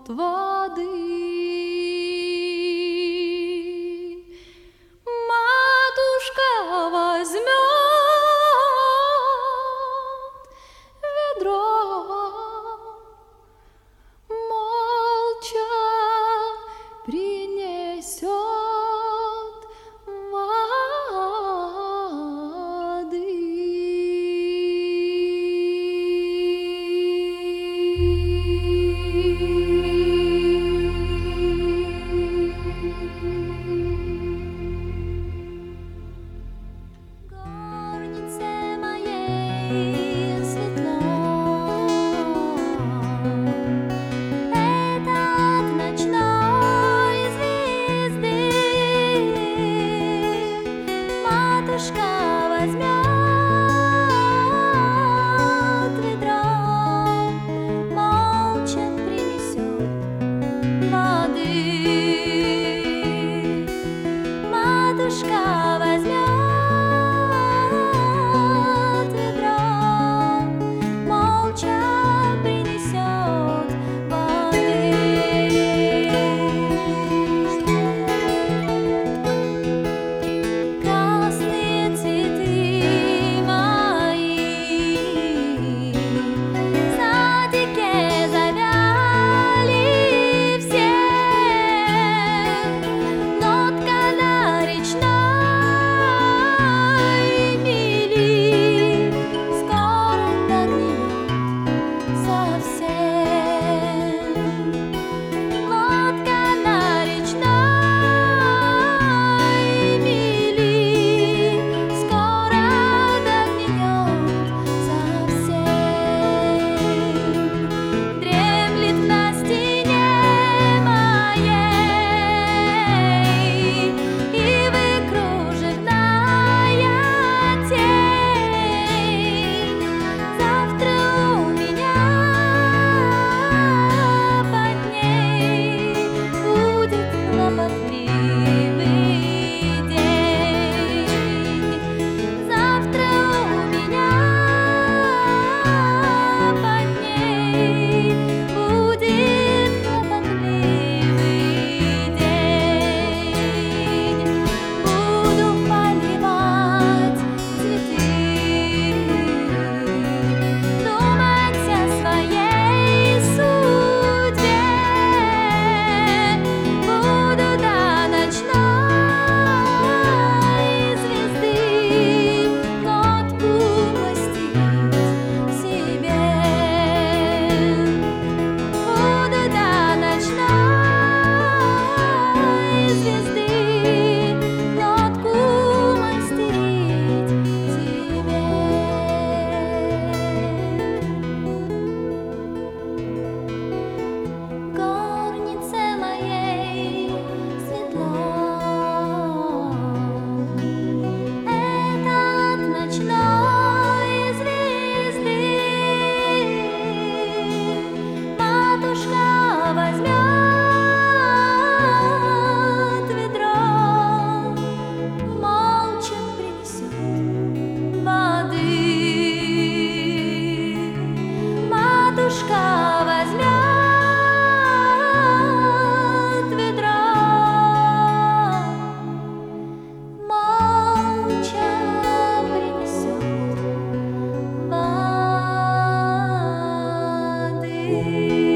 воды. Матушка возьмет ведро, молча принесет воды. Горнице моей светло, это от ночной звезды. Матушка возьмет ведро, молча принесет воды. Матушка возьмет ведро, молча принесет воды. Красные цветы мои в садике завяли все, лодка на речной мели скоро догнет совсем. Лодка на речной мели скоро догнет совсем. Дремлет на стене моей ивы кружевная тень. Завтра у меня под ней будет хлопотливый день. Завтра у меня под ней будет хлопотливый день. Буду поливать цветы, думать о своей судьбе. Буду до ночной звезды лодку мастерить себе. Буду до ночной звезды лодку мастерить себе. Горнице моей светло, это от ночной звезды. Матушка возьмет ведро, молча принесет воды. Матушка возьмет ведро, молча принесет воды.